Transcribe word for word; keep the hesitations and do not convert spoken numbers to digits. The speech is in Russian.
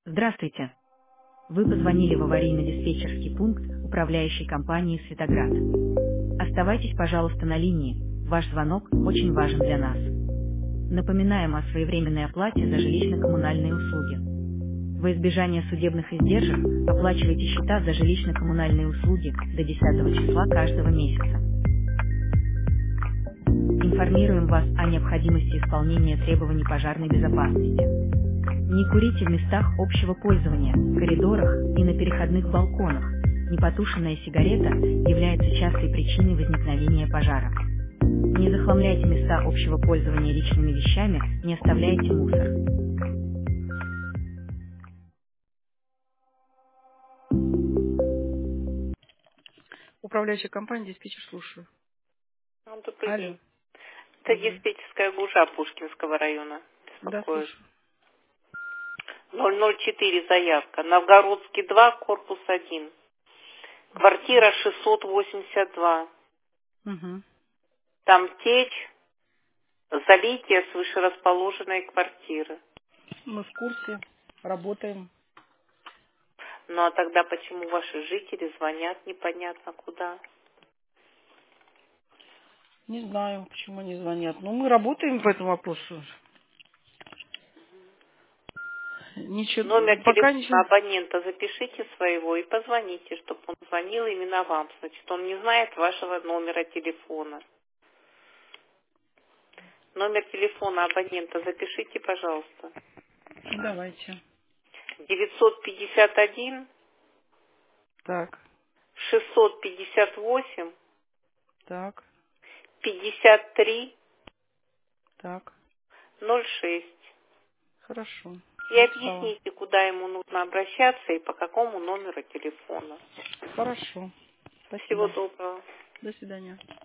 Здравствуйте. Вы позвонили в аварийно-диспетчерский пункт управляющей компании «Светоград». Оставайтесь, пожалуйста, на линии. Ваш звонок очень важен для нас. Напоминаем о своевременной оплате за жилищно-коммунальные услуги. Во избежание судебных издержек оплачивайте счета за жилищно-коммунальные услуги до десятого числа каждого месяца. Информируем вас о необходимости исполнения требований пожарной безопасности. Не курите в местах общего пользования, коридорах и на переходных балконах. Непотушенная сигарета является частой причиной возникновения пожара. Не захламляйте места общего пользования личными вещами, не оставляйте мусор. Управляющая компания, диспетчер, слушаю. Ну, добрый Алло. день. Это Добрый. диспетчерская ГУЖа Пушкинского района. Да, Беспокоит. слушаю. ноль ноль четыре заявка. Новгородский два, корпус один. Квартира шестьсот восемьдесят два. Угу. Там течь, залитие с вышерасположенной квартиры. Мы в курсе, работаем. Ну а тогда почему ваши жители звонят непонятно куда? Не знаю, почему они звонят. Но мы работаем по этому вопросу. Номер Ничего, пока телефона ничего. абонента запишите своего и позвоните, чтобы он звонил именно вам. Значит, он не знает вашего номера телефона. Номер телефона абонента запишите, пожалуйста. Давайте. девятьсот пятьдесят один Так, шестьсот пятьдесят восемь так, пятьдесят три так. ноль шесть. Хорошо. И Написала. объясните, куда ему нужно обращаться и по какому номеру телефона. Хорошо. Всего Спасибо. доброго. До свидания.